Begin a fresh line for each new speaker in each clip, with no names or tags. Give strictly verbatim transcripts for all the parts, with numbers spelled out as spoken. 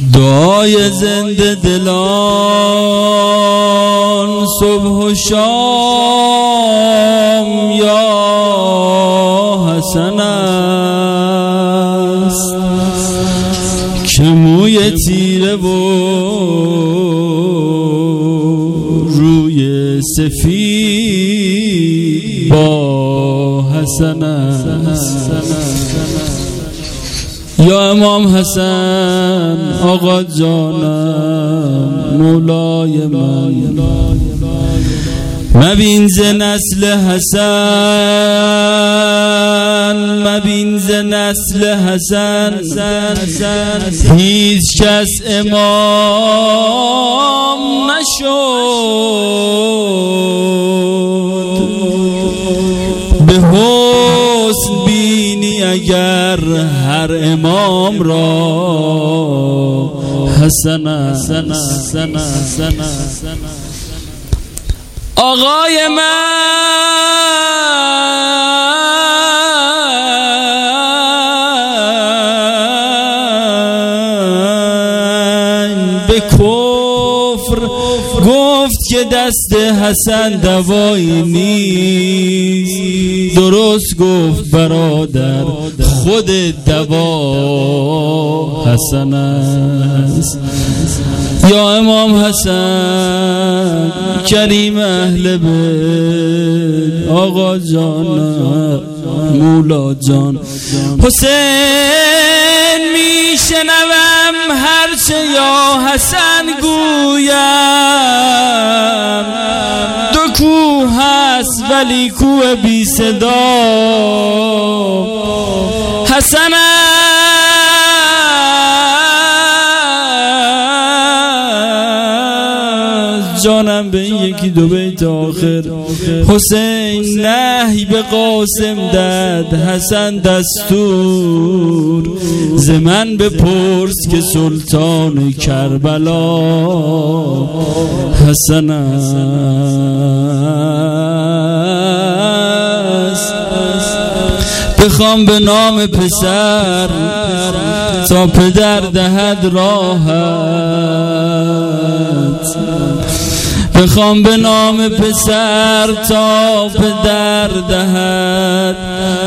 دعای زنده دلان صبح و شام یا حسن است که موی تیره و روی سفید با حسن است. یا امام حسن آقا جانم مولای من، مبین ز نسل حسن، مبین ز نسل حسن هیچ کس امام نشد. به حسن بینی اگر هر امام را حسن است. آقای من به کفر گفت که دست حسن دوایی نیست، درست گفت برادر خود دوا حسن است. یا امام حسن کریم اهل بیت آقا جان مولا جان، حسین میشنوم هرچه یا حسن گویم، دو کوه هست ولی کوه بی صدا حسن جانم. به این یکی دو بیت آخر حسین نهی به قاسم داد، حسن دستور ز من بپرس که سلطان کربلا حسن است. بخوام به نام پسر تا پدر دهد راحت، بخوام به نام پسر تا پدر دهد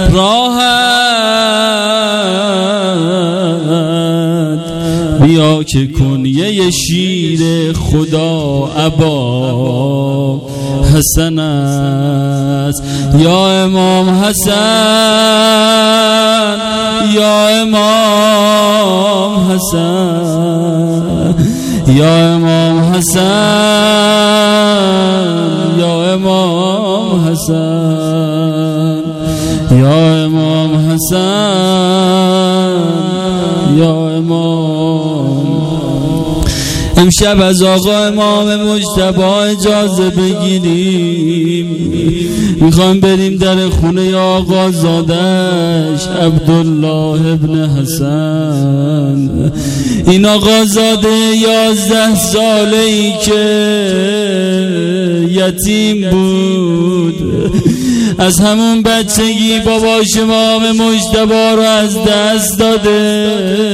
راحت. بیا که کنیه شیر خدا ابا حسن است. یا امام حسن، یا امام حسن، یا امام حسن، یا امام حسن، یا امام حسن، یا امام. امشب از آقا امام مجتبی اجازه بگیریم، میخوایم بریم در خونه آقا زادش عبدالله ابن حسن. این آقا زاده یازده ساله ای که یتیم بود، از همون بچگی باباش امام مجتبی رو از دست داده،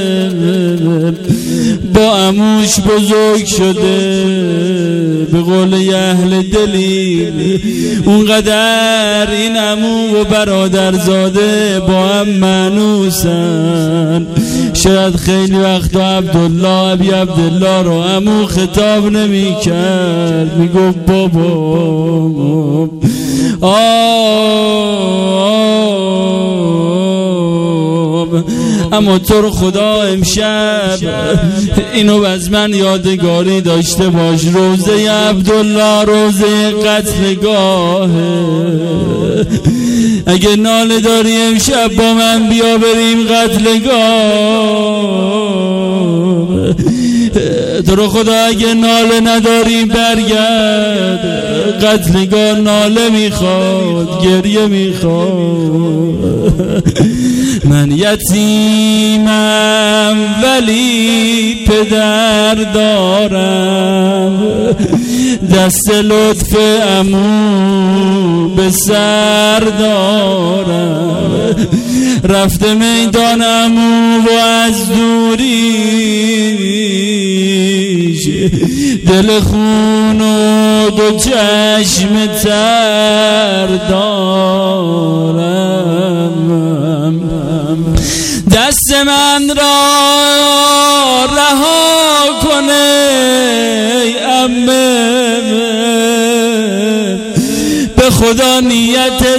با عموش بزرگ شده. به قول اهل دلیل اونقدر این عمو و برادرزاده با هم مانوسن، شاید خیلی وقتا عبدالله ابی عبدالله رو عمو خطاب نمی کرد، می گفت بابا. اما تو رو خدا امشب اینو از من یادگاری داشته باش، روزه عبدالله روزه قتلگاه. اگه ناله داری امشب با من بیا بریم قتلگاه. تو رو خدا اگه ناله نداری برگرد، قتلگاه ناله میخواد، گریه میخواد. من یتیمم ولی پدر دارم، دست لطف عمو به سر دارم. رفته میدان عمو و از دوری دل خون و دو چشم تر دارم، دست من را رها کنه عمه، به خدا نیت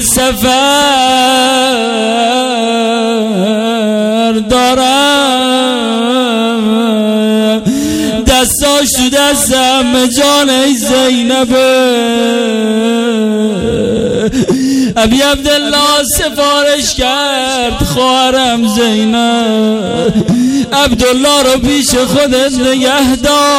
سفر دارم، دستاش تو دستم جان ای زینبه. ابی عبدالله سفارش کرد خواهرم زینب، عبدالله رو پیش خودت نگه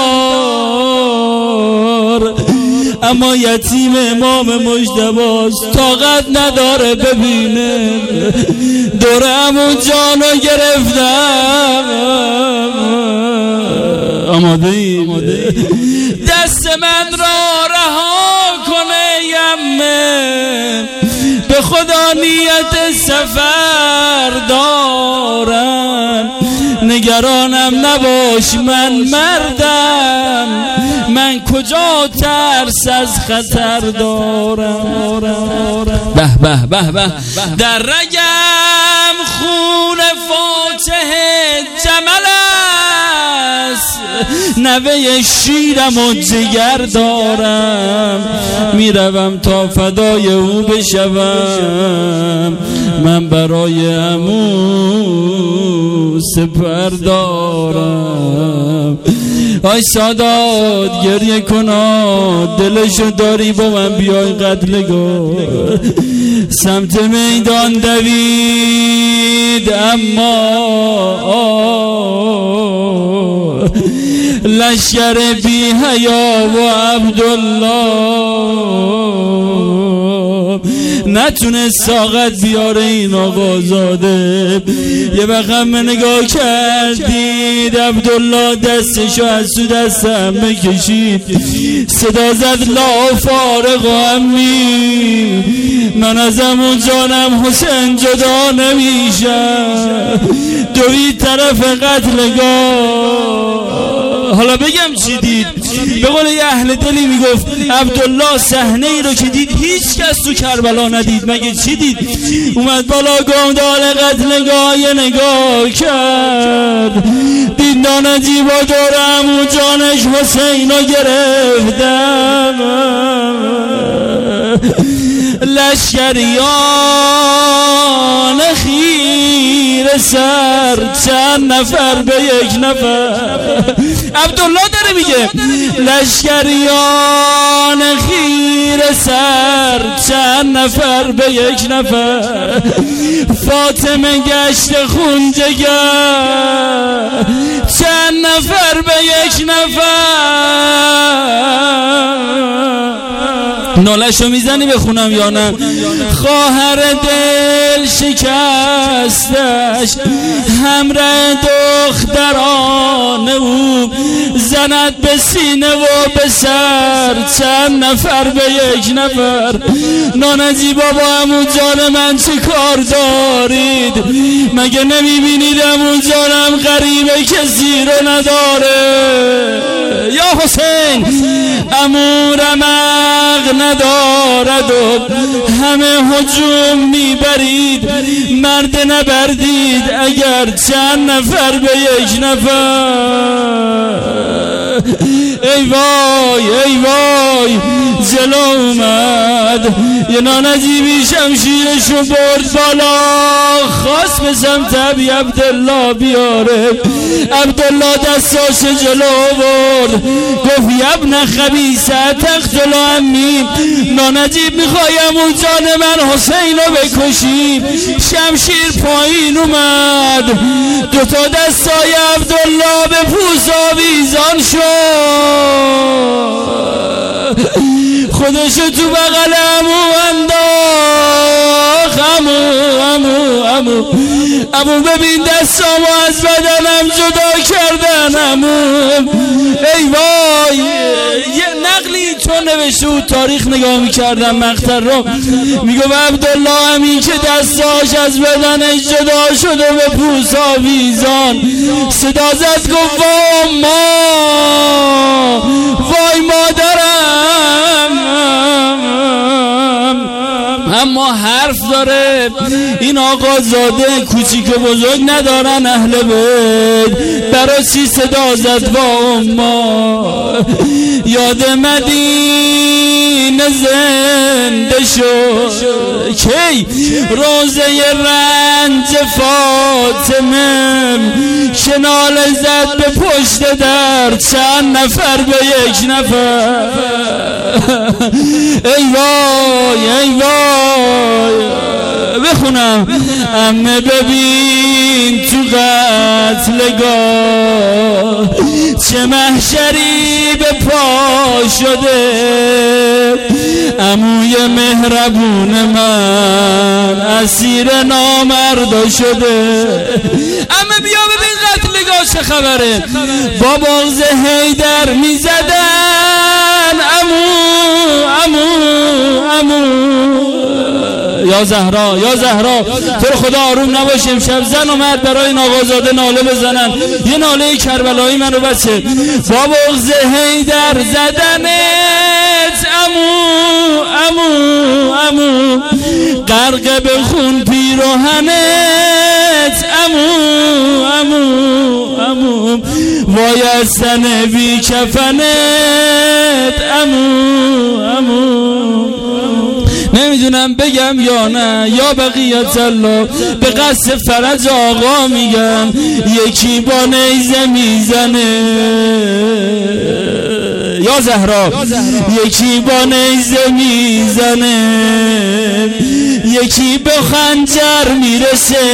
دار، اما یتیم امام مجتباست طاقت نداره ببینه، دور عمو جانو گرفتم. آماده ای؟ دست من را رها کنه یمه، به خدا نیت سفر دارم، نگرانم نباش من مردم، من کجا ترس از خطر دارم. به به به به در رگم خون فاتح جمل است، نوه شیرم و جگر دارم، میروم تا فدای او بشوم، من برای عمو سپر دارم. آی سادات گریه کنا، دلشو داری با من بیای قتلگاه. سمت میدان دوید اما لشکر بی حیا و عبدالله نتونه ساقت بیاره این آقازاده. یه وقت هم نگاه کردید عبدالله دستشو از تو دستم بکشید، صدا زد لا فارق و امی، من از امون جانم حسین جدا نمیشم، دوید طرف قتلگاه. حالا بگم چی دید؟ به قول یه اهل دلی میگفت عبدالله صحنه ای رو که دید هیچ کس تو کربلا ندید. مگه چی دید؟ اومد بالا گمدال قتلگاه یه نگاه کرد، دید نانجیبا دورم و جانش حسین رو گرفتم، لشکریان خیر سر چند نفر به یک نفر. عبدالله داره میگه لشکریان خیر سر چند نفر به یک نفر، فاطمه گشت خون جگر چند نفر به یک نفر. نالشو میزنی بخونم یا نه؟ خواهر دل شکستش همراه دختران او، زند به سینه و به سر چند نفر به یک نفر. نانجی بابا عمو جان من چه کار دارید؟ مگه نمیبینید عمو جانم غریبه کسی رو نداره؟ یا حسین عمو رمق ندارد و همه هجوم میبرید، مرد نبردید اگر چند نفر به یک نفر. ای وای ای وای جلو اومد یه نانجیبی شمشیرشو برد بالا، خواست به سمت ابی عبدالله بیاره. عبدالله دستاش جلو برد، گفت یبن خبیثه تقتل امی، نانجیب میخوایم اون جان من حسین رو بکشیم. شمشیر پایین اومد، دوتا دستای عبدالله به پوست آویزان شد، خودشو تو بغل عمو انداخت. عمو عمو عمو عمو ببین دستامو از بدنم جدا کردن عمو. ای وای یه نقلی چون نوشته بود تاریخ نگاه میکردم مقطع رو، میگو عبدالله همین که دستاش از بدنش جدا شد و به پوست آویزان صدا زد گفت ما داره. این آقا زاده کوچیک و بزرگ ندارن اهل بیت، براسی صدا زد با اما یاد مدینه زنده شد. کی روزه رنج فاطمه شنال زد به پشت در، چند نفر به یک نفر. ای وای ای وای بخونم. امه ببین تو قتلگاه چه محشری به پا شده، عموی مهربون من اسیر نامردا شده. امه بیا ببین قتلگاه چه خبره. با بغض حیدر میزدن عمو عمو عمو. یا زهرا یا زهرا تو رو خدا آروم نباش، امشب زن و مرد برای این آقازاده ناله بزنن، یه ناله کربلایی منو بچه. با بغض حیدر زدنت عمو عمو عمو، غرق به خون پیراهنت عمو عمو عمو، وای از تن بی کفنت عمو عمو. نمیدونم بگم یا نه یا بقیت الله، به قصد فرج آقا میگم. یکی با نیزه میزنه یا زهرا، یکی با نیزه میزنه، یکی به خنجر میرسه،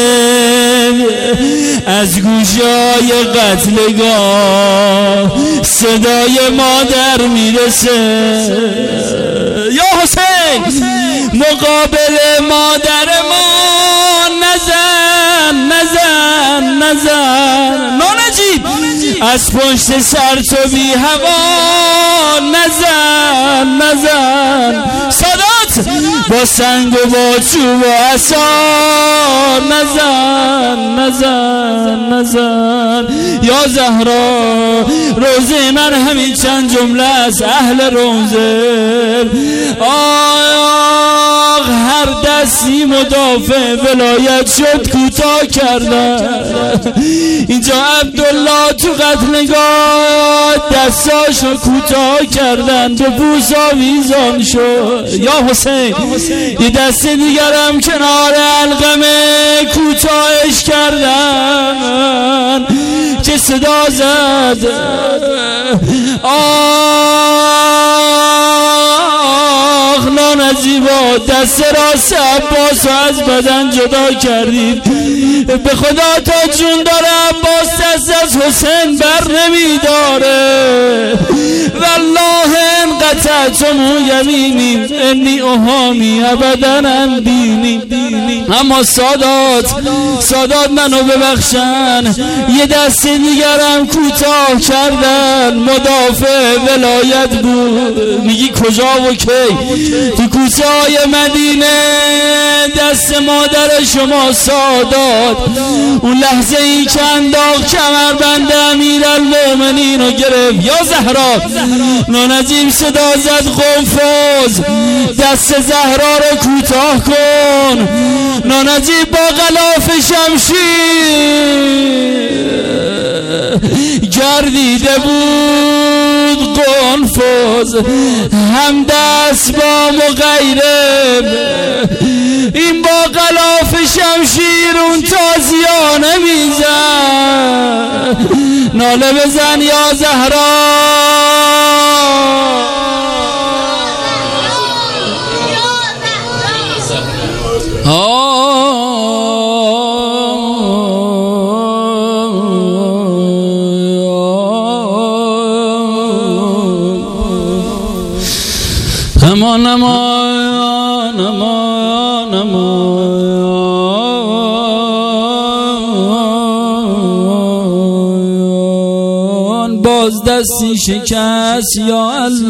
از گوشای قتلگاه صدای مادر میرسه. یا حسین مقابل مادر ما نزن نزن نزن. نانجیب از پشت سر تو بی هوا نزن نزن. سادات با سنگ و با چوب و عصا نزن نزن نزن. یا زهرا روزه من همین چند جمله از اهل روزه. آه هر دستی مدافع ولایت شد کوتاه کردن. اینجا عبدالله تو قتلگاه دستاشو کوتاه کردن، به بوسا ویزان شد. یا حسین یه دست دیگرم کنار علقمه کوتاهش کردن که صدا زد آخ نانجیبا، دست راست عباس از بدن جدا کردید. به خدا تا جون داره عباس دست از حسین بر نمیداره. والله ان قطعتم یمینی انی اهامی ابدا عن دینی. اما سادات سادات منو ببخشن، یه دست دیگرم کوتاه کردن، مدافع ولایت بود. میگی کجا و کی؟ تو کوچه های مدینه دست مادر شما سادات اون لحظه ای که انداخت کمربند امیرالمومنین رو گرفت. یا زهرا نانجیب صدا زد قنفذ دست زهرا رو کوتاه کن. نانجیب با غلاف شمشیر گردیده بود قنفذ، هم دست با مغیرب، این با غلاف شمشیر اون تازیانه میزن. ناله بزن یا زهرا. امان امان امان امان، باز دستی شکست یا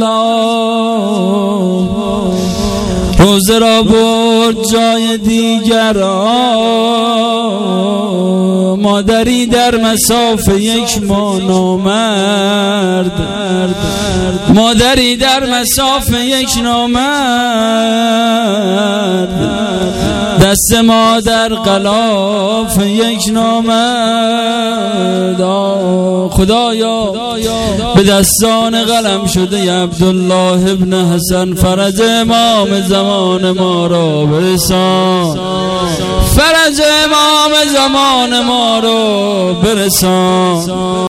الله، روزه را برد جای دیگر. مادری در مسافه یک ماه نامرد، مادری در مسافه یک نامرد، دست ما در غلاف یک نامه دا خدایا به دستان قلم شده عبدالله ابن حسن فرج امام زمان ما را برسان، فرج امام زمان ما را برسان.